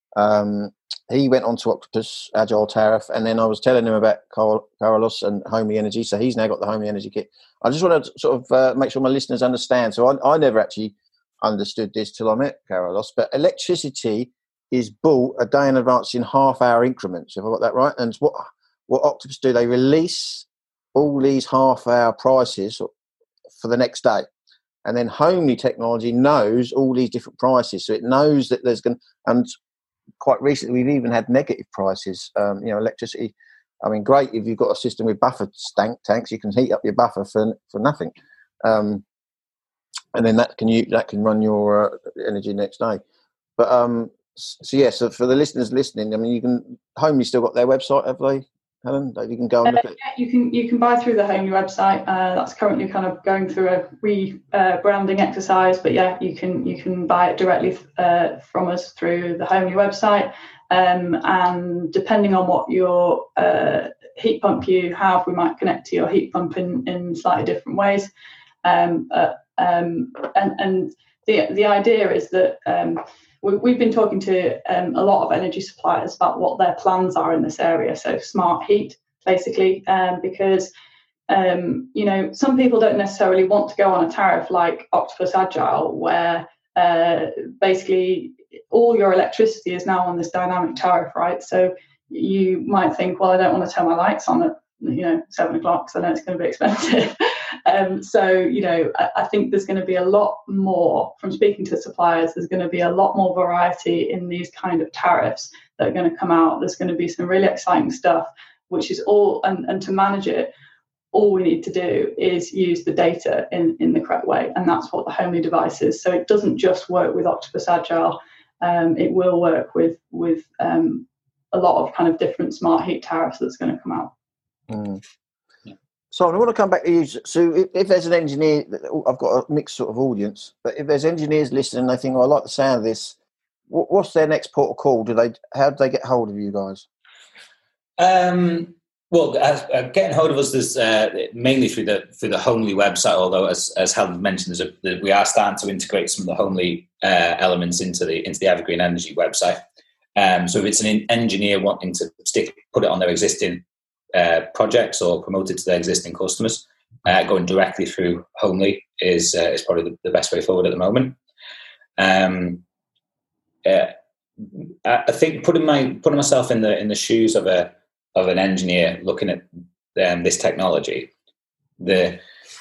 um, he went on to Octopus Agile Tariff, and then I was telling him about Carl, Carlos and Homely Energy, so he's now got the Homely Energy kit. I just want to sort of uh, make sure my listeners understand. So I, I never actually understood this till I met Carlos, but electricity is bought a day in advance in half-hour increments. Have I got that right? And what what Octopus do, they release all these half-hour prices for the next day. And then Homely Technology knows all these different prices. So it knows that there's going to, and quite recently we've even had negative prices. Um, you know, electricity, I mean, great if you've got a system with buffer stank tanks, you can heat up your buffer for for nothing. Um, and then that can you that can run your uh, energy next day. But um, so yeah, so for the listeners listening, I mean, you can, Homely still got their website, have they? Helen, you can go and look uh, at it. Yeah, you can you can buy through the Homely website. Uh, that's currently kind of going through a rebranding uh, exercise, but yeah, you can you can buy it directly uh, from us through the Homely website. Um, and depending on what your uh, heat pump you have, we might connect to your heat pump in, in slightly different ways. Um, uh, um, and and the the idea is that um, we've been talking to um, a lot of energy suppliers about what their plans are in this area. So smart heat, basically, um, because, um, you know, some people don't necessarily want to go on a tariff like Octopus Agile, where uh, basically all your electricity is now on this dynamic tariff, right? So you might think, well, I don't want to turn my lights on at, you know, seven o'clock, because I know it's going to be expensive. um, so, you know, I, I think there's going to be a lot more, from speaking to suppliers, there's going to be a lot more variety in these kind of tariffs that are going to come out. There's going to be some really exciting stuff, which is all, and, and to manage it, all we need to do is use the data in, in the correct way. And that's what the Homely device is. So it doesn't just work with Octopus Agile. Um, it will work with, with um, a lot of kind of different smart heat tariffs that's going to come out. Mm. So I want to come back to you. So if, if there's an engineer, I've got a mixed sort of audience, but if there's engineers listening and they think, oh, I like the sound of this, what, what's their next port of call? Do they, how do they get hold of you guys? Um, well, uh, getting hold of us is uh, mainly through the through the Homely website. Although, as as Helen mentioned, there's a, we are starting to integrate some of the Homely uh, elements into the into the Evergreen Energy website. Um, so if it's an engineer wanting to stick put it on their existing uh, projects or promote it to their existing customers, uh, going directly through Homely is uh, is probably the, the best way forward at the moment. Um, uh, I think putting my putting myself in the in the shoes of a of an engineer looking at um, this technology, the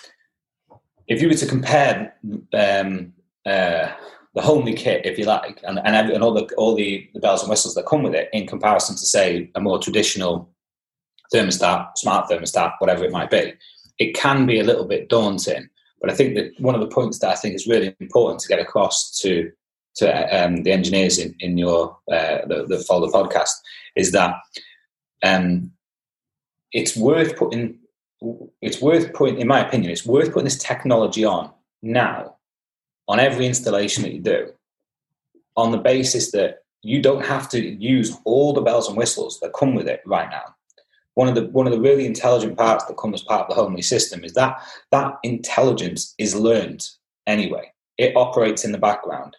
if you were to compare um, uh, the Homely kit, if you like, and and, every, and all the all the, the bells and whistles that come with it, in comparison to say a more traditional thermostat, smart thermostat, whatever it might be, it can be a little bit daunting. But I think that one of the points that I think is really important to get across to to um, the engineers in, in your uh, the, the follow the podcast is that um, it's worth putting it's worth putting in my opinion it's worth putting this technology on now on every installation that you do, on the basis that you don't have to use all the bells and whistles that come with it right now. One of the one of the really intelligent parts that comes as part of the Homely system is that that intelligence is learned anyway. It operates in the background,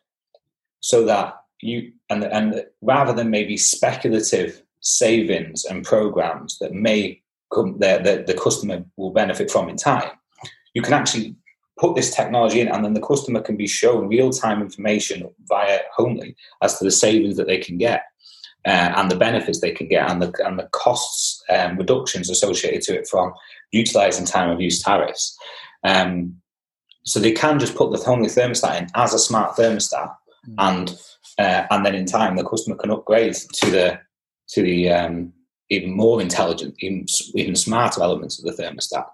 so that you and and rather than maybe speculative savings and programs that may come that the, the customer will benefit from in time, you can actually put this technology in, and then the customer can be shown real time information via Homely as to the savings that they can get. Uh, and the benefits they can get, and the and the costs um, reductions associated to it from utilising time of use tariffs. Um, so they can just put the Homely thermostat in as a smart thermostat, mm. and uh, and then in time the customer can upgrade to the to the um, even more intelligent, even even smarter elements of the thermostat.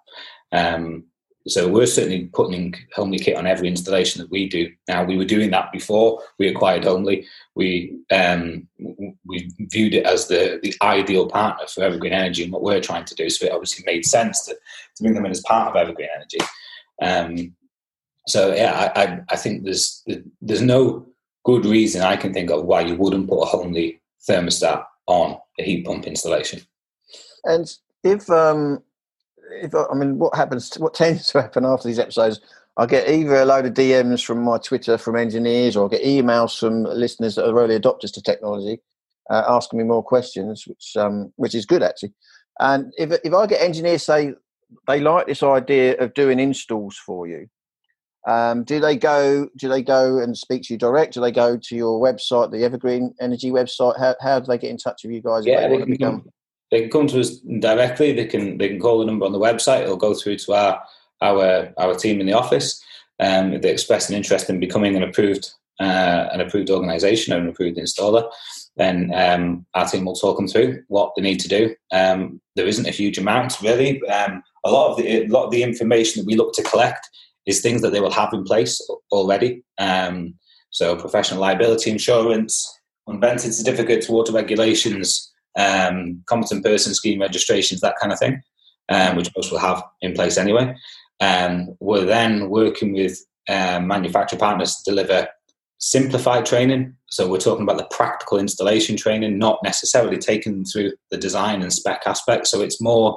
Um, So we're certainly putting Homely kit on every installation that we do. Now, we were doing that before we acquired Homely. We um, we viewed it as the, the ideal partner for Evergreen Energy and what we're trying to do. So it obviously made sense to, to bring them in as part of Evergreen Energy. Um, so yeah, I, I, I think there's there's no good reason I can think of why you wouldn't put a Homely thermostat on a heat pump installation. And if um. If I mean, what happens? What tends to happen after these episodes? I get either a load of D Ms from my Twitter from engineers, or I get emails from listeners that are early adopters to technology, uh, asking me more questions, which um, which is good actually. And if if I get engineers say they like this idea of doing installs for you, um, do they go? Do they go and speak to you direct? Do they go to your website, the Evergreen Energy website? How how do they get in touch with you guys? Yeah, if they, they want to become. Come. They can come to us directly. They can they can call the number on the website. It'll go through to our our our team in the office. Um, if they express an interest in becoming an approved uh, an approved organisation or an approved installer, then um, our team will talk them through what they need to do. Um, there isn't a huge amount really. Um, a lot of the a lot of the information that we look to collect is things that they will have in place already. Um, so professional liability insurance, unvented certificates, water regulations, um, competent person scheme registrations, that kind of thing, um, which most will have in place anyway. Um, we're then working with um, manufacturer partners to deliver simplified training. So we're talking about the practical installation training, not necessarily taking them through the design and spec aspect. So it's more,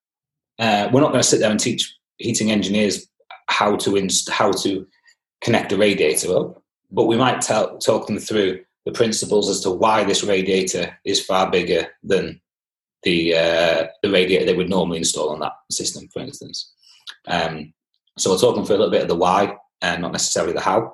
uh, we're not going to sit there and teach heating engineers how to inst- how to connect a radiator up, but we might tell, talk them through the principles as to why this radiator is far bigger than the uh, the radiator they would normally install on that system, for instance. Um, so we're talking for a little bit of the why and not necessarily the how.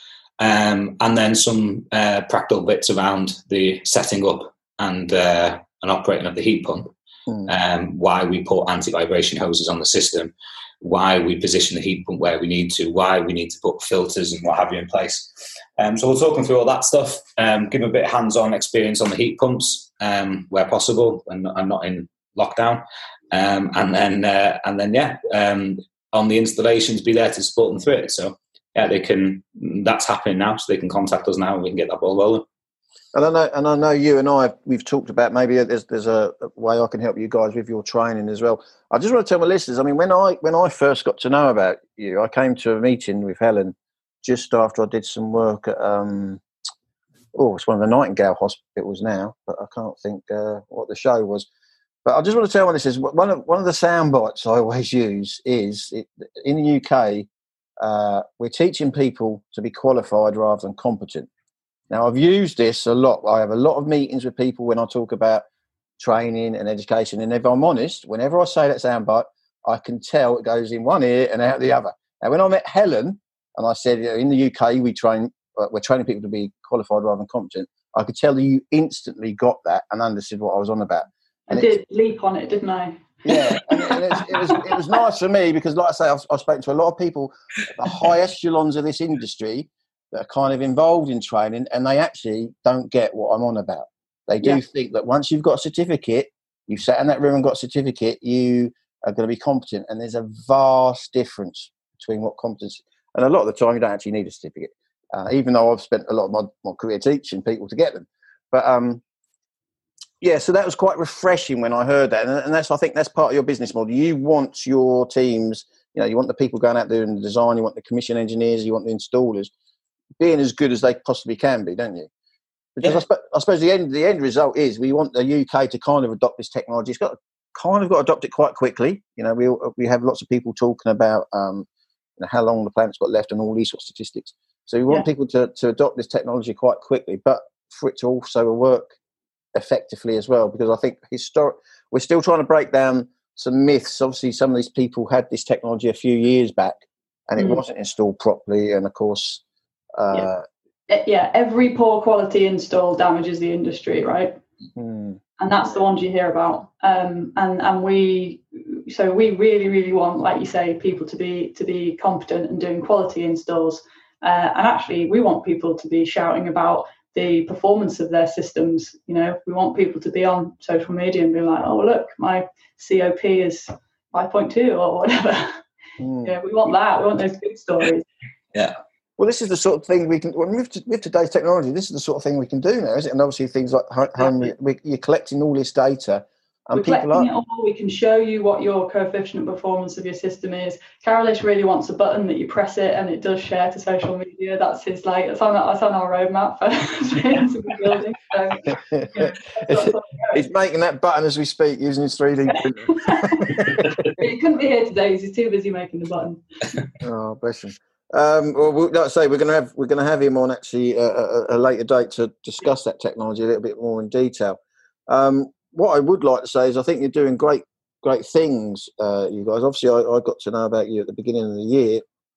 Um, and then some uh, practical bits around the setting up and uh, and operating of the heat pump, mm. um, why we put anti-vibration hoses on the system, why we position the heat pump where we need to, why we need to put filters and what have you in place. Um, so we're talking through all that stuff, um, give a bit of hands-on experience on the heat pumps um, where possible and, and not in lockdown. Um, and then, uh, and then, yeah, um, on the installations, be there to support them through it. So, yeah, they can. That's happening now, so they can contact us now, and we can get that ball rolling. And I know, and I know you and I, we've talked about maybe there's there's a way I can help you guys with your training as well. I just want to tell my listeners. I mean, when I when I first got to know about you, I came to a meeting with Helen just after I did some work at um, oh, it's one of the Nightingale hospitals now, but I can't think uh, what the show was. But I just want to tell my listeners, one of one of the sound bites I always use is it, in the U K, uh, we're teaching people to be qualified rather than competent. Now, I've used this a lot. I have a lot of meetings with people when I talk about training and education. And if I'm honest, whenever I say that soundbite, I can tell it goes in one ear and out the other. Now, when I met Helen and I said, in the U K, we train, uh, we're training people to be qualified rather than competent, I could tell you instantly got that and understood what I was on about. And I did leap on it, didn't I? Yeah, and it, and it, was, it was nice for me because, like I say, I've, I've spoken to a lot of people at the high echelons of this industry that are kind of involved in training, and they actually don't get what I'm on about. They do yeah. think that once you've got a certificate, you've sat in that room and got a certificate, you are going to be competent. And there's a vast difference between what competence. And a lot of the time, you don't actually need a certificate, uh, even though I've spent a lot of my, my career teaching people to get them. But um, yeah, so that was quite refreshing when I heard that, and, and that's I think that's part of your business model. You want your teams, you know, you want the people going out doing the design, you want the commission engineers, you want the installers being as good as they possibly can be, don't you? Because yeah. I, sp- I suppose the end the end result is we want the U K to kind of adopt this technology. It's got kind of got to adopt it quite quickly. You know, we we have lots of people talking about um, you know, how long the planet's got left and all these sort of statistics. So we want yeah. people to to adopt this technology quite quickly, but for it to also work effectively as well, because I think historic we're still trying to break down some myths. Obviously, some of these people had this technology a few years back and it mm. wasn't installed properly, and of course uh yeah. yeah every poor quality install damages the industry, right? mm. And that's the ones you hear about, um and and we so we really really want, like you say, people to be to be competent and doing quality installs, uh, and actually we want people to be shouting about the performance of their systems. You know, we want people to be on social media and be like, oh, look, my C O P is five point two or whatever. Mm. Yeah, we want that. We want those good stories. Yeah. Well, this is the sort of thing we can, with, to, with today's technology, this is the sort of thing we can do now, isn't it? And obviously things like home, we, you're collecting all this data. And We're people collecting are, it all. We can show you what your coefficient of performance of your system is. Carolish really wants a button that you press it and it does share to social media. That's his like. It's on. That's on our roadmap for building. So, yeah, it's, he's making that button as we speak using his three D printer. He couldn't be here today. He's too busy making the button. Oh, bless him. Um, well, like I say, we're going to have we're going to have him on actually a, a, a later date to discuss that technology a little bit more in detail. Um, What I would like to say is I think you're doing great, great things, uh, you guys. Obviously, I, I got to know about you at the beginning of the year,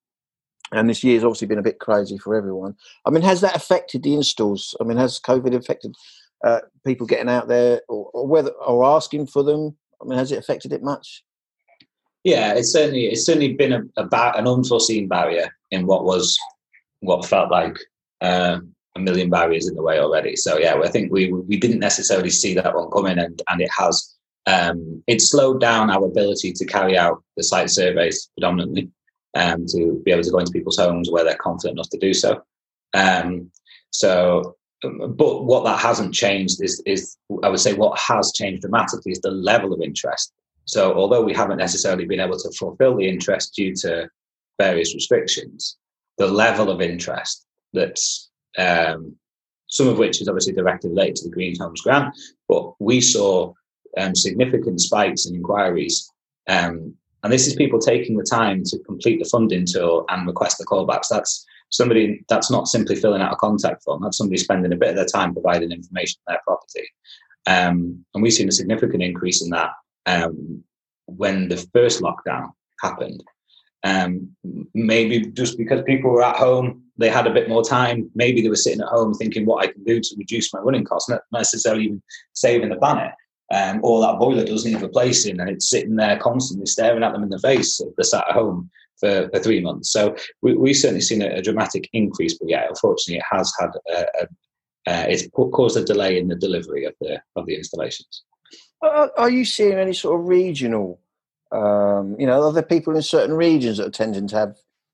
and this year's obviously been a bit crazy for everyone. I mean, has that affected the installs? I mean, has COVID affected uh, people getting out there, or, or whether or asking for them? I mean, has it affected it much? Yeah, it's certainly it's certainly been a, a ba- an unforeseen barrier in what was what felt like Uh, a million barriers in the way already. So yeah, I think we we didn't necessarily see that one coming, and and it has um, it slowed down our ability to carry out the site surveys predominantly, um, to be able to go into people's homes where they're confident enough to do so. Um, so, but what that hasn't changed is is I would say what has changed dramatically is the level of interest. So although we haven't necessarily been able to fulfil the interest due to various restrictions, the level of interest that's Um, some of which is obviously directly related to the Green Homes Grant, but we saw um, significant spikes in inquiries. Um, and this is people taking the time to complete the funding tool and request the callbacks. That's somebody that's not simply filling out a contact form. That's somebody spending a bit of their time providing information on their property. Um, and we've seen a significant increase in that um, when the first lockdown happened. Um, maybe just because people were at home, they had a bit more time. Maybe they were sitting at home thinking what I can do to reduce my running costs, not necessarily even saving the planet. Um, or that boiler does need replacing, and it's sitting there constantly staring at them in the face if they're sat at home for, for three months. So we, we've certainly seen a, a dramatic increase, but yeah, unfortunately, it has had a, a, uh, it's caused a delay in the delivery of the of the installations. Are, are you seeing any sort of regional? Um, you know, are there people in certain regions that are tending to have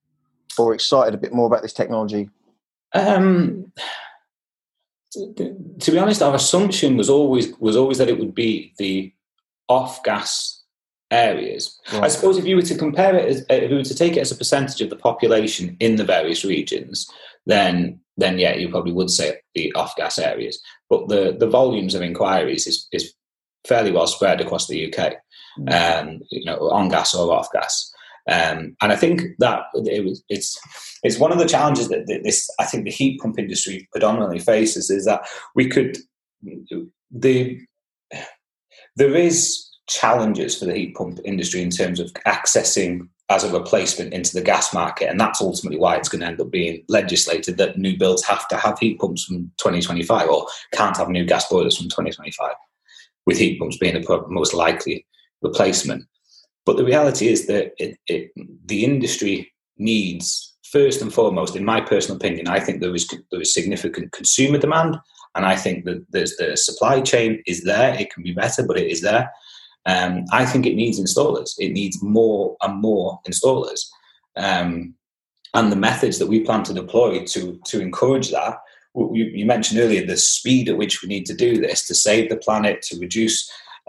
or excited a bit more about this technology? Um, to, to be honest, our assumption was always was always that it would be the off-gas areas. Right. I suppose if you were to compare it, as, if you were to take it as a percentage of the population in the various regions, then then yeah, you probably would say the off-gas areas. But the, the volumes of inquiries is, is fairly well spread across the U K, mm. um, you know, on gas or off gas. Um, and I think that it was, it's it's one of the challenges that this I think the heat pump industry predominantly faces is that we could the there is challenges for the heat pump industry in terms of accessing as a replacement into the gas market. And that's ultimately why it's going to end up being legislated that new builds have to have heat pumps from twenty twenty-five, or can't have new gas boilers from twenty twenty-five, with heat pumps being the most likely replacement. But the reality is that it, it, the industry needs, first and foremost, in my personal opinion, I think there is there is significant consumer demand, and I think that there's the supply chain is there. It can be better, but it is there. Um, I think it needs installers. It needs more and more installers, um, and the methods that we plan to deploy to to encourage that. You, you mentioned earlier the speed at which we need to do this to save the planet, to reduce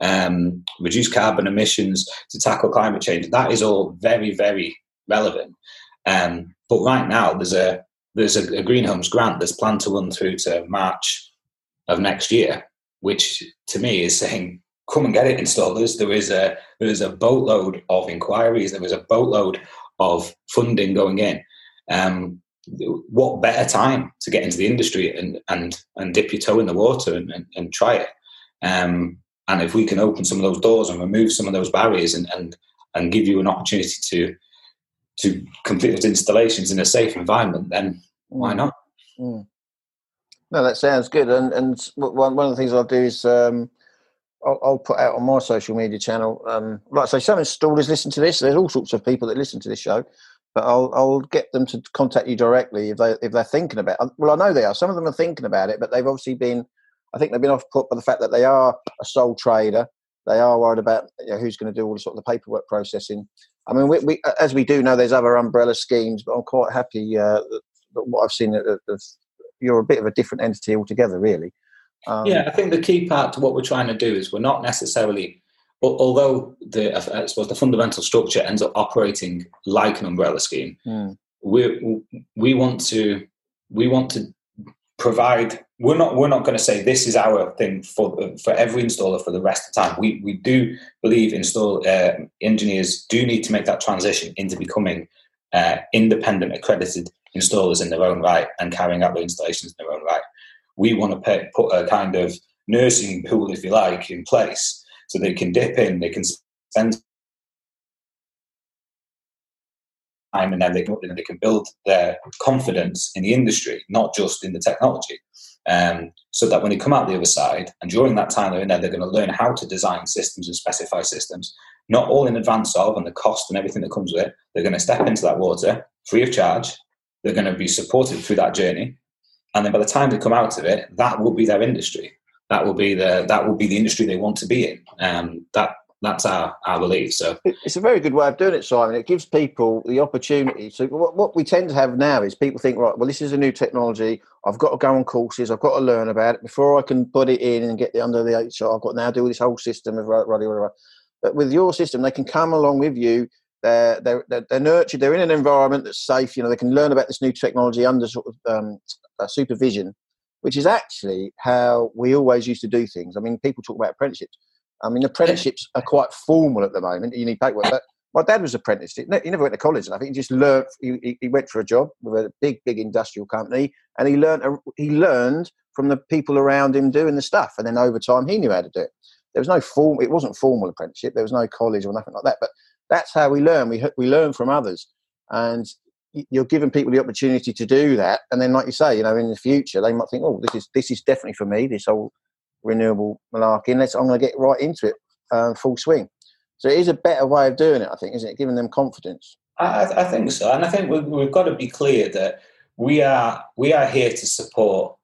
um, reduce carbon emissions, to tackle climate change. That is all very, very relevant. Um, but right now, there's a there's a, a Green Homes grant that's planned to run through to March of next year, which to me is saying, come and get it, installers. There is a there is a boatload of inquiries. There is a boatload of funding going in. Um, what better time to get into the industry and and and dip your toe in the water and, and, and try it? Um, and if we can open some of those doors and remove some of those barriers and and, and give you an opportunity to to complete those installations in a safe environment, then why not? Mm. No, that sounds good. And and one one of the things I'll do is um, I'll, I'll put out on my social media channel. Um, like I say, some installers listen to this. There's all sorts of people that listen to this show, but I'll I'll get them to contact you directly if they if they're thinking about it. Well, I know they are. Some of them are thinking about it, but they've obviously been. I think they've been off put by the fact that they are a sole trader. They are worried about, you know, who's going to do all the sort of the paperwork processing. I mean, we, we as we do know, there's other umbrella schemes, but I'm quite happy uh, that, that what I've seen. That, that you're a bit of a different entity altogether, really. Um, yeah, I think the key part to what we're trying to do is we're not necessarily, although the I suppose the fundamental structure ends up operating like an umbrella scheme. Mm. We we want to we want to provide. We're not we're not going to say this is our thing for for every installer for the rest of the time. We we do believe install uh, engineers do need to make that transition into becoming uh, independent accredited installers in their own right and carrying out the installations in their own right. We want to pay, put a kind of nursing pool, if you like, in place so they can dip in, they can spend time, and then they can, they can build their confidence in the industry, not just in the technology. Um, so that when they come out the other side, and during that time they're in there, they're going to learn how to design systems and specify systems, not all in advance of, and the cost and everything that comes with it. They're going to step into that water free of charge. They're going to be supported through that journey. And then by the time they come out of it, that will be their industry. That will be the that will be the industry they want to be in. Um, that that's our, our belief. So it's a very good way of doing it, Simon. It gives people the opportunity. So what, what we tend to have now is people think, right, well, this is a new technology. I've got to go on courses. I've got to learn about it before I can put it in and get it under the H R. I've got to now do this whole system of running, whatever. But with your system, they can come along with you. They're, they're, they're, they're nurtured. They're in an environment that's safe. You know, they can learn about this new technology under sort of um, uh, supervision, which is actually how we always used to do things. I mean, people talk about apprenticeships. I mean, apprenticeships are quite formal at the moment. You need paperwork. But my dad was apprenticed. He never went to college. I think he just learned. He, he went for a job with a big, big industrial company, and he learned. He learned from the people around him doing the stuff, and then over time, he knew how to do it. There was no form. It wasn't formal apprenticeship. There was no college or nothing like that. But that's how we learn. We we learn from others, and you're giving people the opportunity to do that. And then, like you say, you know, in the future, they might think, "Oh, this is this is definitely for me. This whole renewable malarkey. Let's I'm going to get right into it, uh, full swing." So it is a better way of doing it, I think, isn't it? Giving them confidence. I, I think so, and I think we've, we've got to be clear that we are we are here to support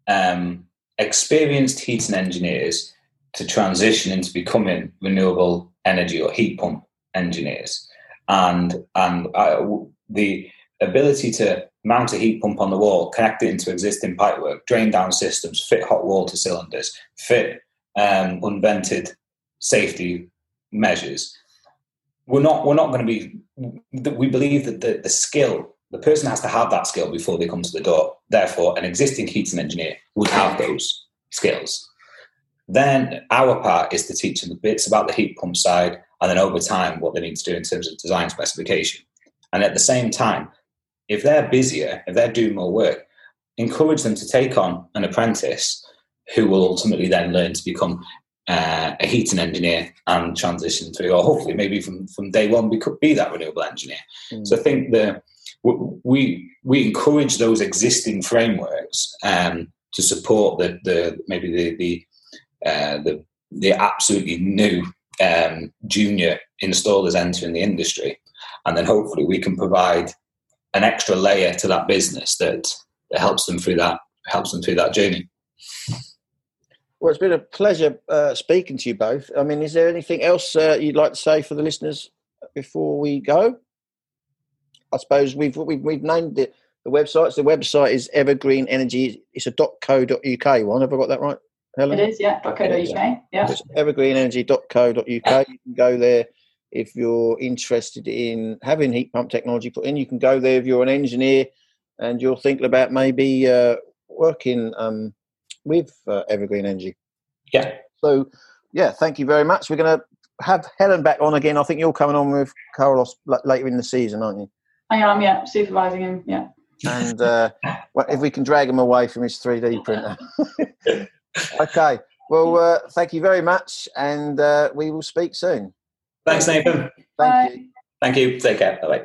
um, experienced heating engineers to transition into becoming renewable energy or heat pump engineers, and and uh, the ability to mount a heat pump on the wall, connect it into existing pipework, drain down systems, fit hot water cylinders, fit um, unvented safety measures. We're not we're not going to be. We believe that the, the skill, the person has to have that skill before they come to the door. Therefore, an existing heating engineer would have those skills. Then our part is to teach them the bits about the heat pump side, and then over time what they need to do in terms of design specification. And at the same time, if they're busier, if they're doing more work, encourage them to take on an apprentice who will ultimately then learn to become uh, a heating engineer and transition through, or hopefully maybe from, from day one we could be that renewable engineer. Mm. So I think the we we encourage those existing frameworks um, to support the the maybe the the uh, the, the absolutely new um, junior installers entering the industry, and then hopefully we can provide an extra layer to that business that, that helps them through that helps them through that journey. Well, it's been a pleasure uh, speaking to you both. I mean, is there anything else uh, you'd like to say for the listeners before we go? I suppose we've we've, we've named it the website. So the website is Evergreen Energy. It's a .co.uk one. Have I got that right, Helen? It is, yeah. .co.uk. Yeah. So it's evergreen energy dot co dot uk. You can go there if you're interested in having heat pump technology put in. You can go there if you're an engineer and you're thinking about maybe uh, working um, with uh, Evergreen Energy. Yeah. So, yeah, thank you very much. We're going to have Helen back on again. I think you're coming on with Carlos later in the season, aren't you? I am, yeah, supervising him, yeah. And uh, if we can drag him away from his three D printer. Okay. Well, uh, thank you very much, and uh, we will speak soon. Thanks, Nathan. Thank Bye. you. Thank you. Take care. Bye-bye.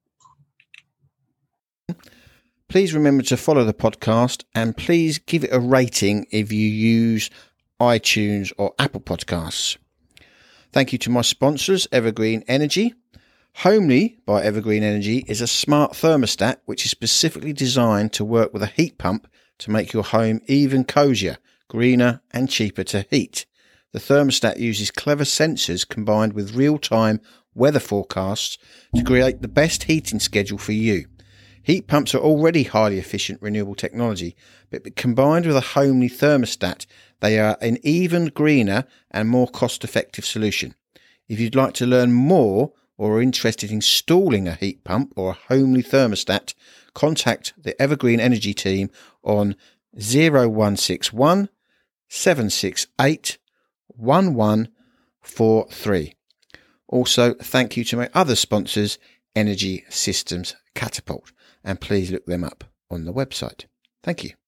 Please remember to follow the podcast, and please give it a rating if you use iTunes or Apple Podcasts. Thank you to my sponsors, Evergreen Energy. Homely by Evergreen Energy is a smart thermostat which is specifically designed to work with a heat pump to make your home even cosier, greener and cheaper to heat. The thermostat uses clever sensors combined with real-time weather forecasts to create the best heating schedule for you. Heat pumps are already highly efficient renewable technology, but combined with a homely thermostat, they are an even greener and more cost-effective solution. If you'd like to learn more or are interested in installing a heat pump or a homely thermostat, contact the Evergreen Energy team on zero one six one, seven six eight, one one four three. Also, thank you to my other sponsors, Energy Systems Catapult, and please look them up on the website. Thank you.